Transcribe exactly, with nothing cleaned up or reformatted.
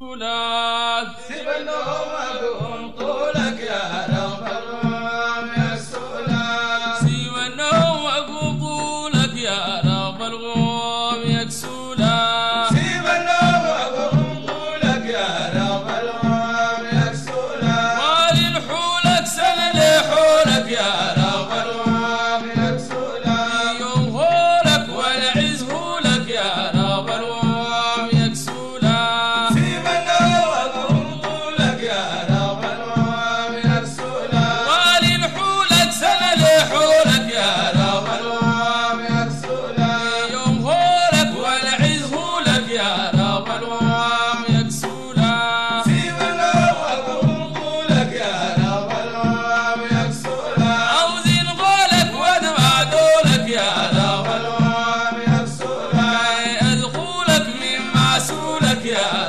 ولاد سيب النوم وقوم طولك يا رب الغوم يا سولاد. سيب النوم وقوم طولك يا رب الغوم يكسولا. سيب النوم وقوم طولك يا رب الغوم يكسولا. والي حولك سند حولك يا رب الغوم يكسولا. يوم هولك والعز هولك يا رب الغوم يكسولا. سيب النوم وقوم طولك يا رب الغوم يكسولا. والي حولك سند حولك يا رب الغوم يكسولا. يوم هولك والعز هولك يا رب الغوم يكسولا. سيب النوم وقوم طولك يا رب الغوم يكسولا. عاوزين غولك ودمع دولك يا رب الغوم يكسولا. ادخولك من معسولك يا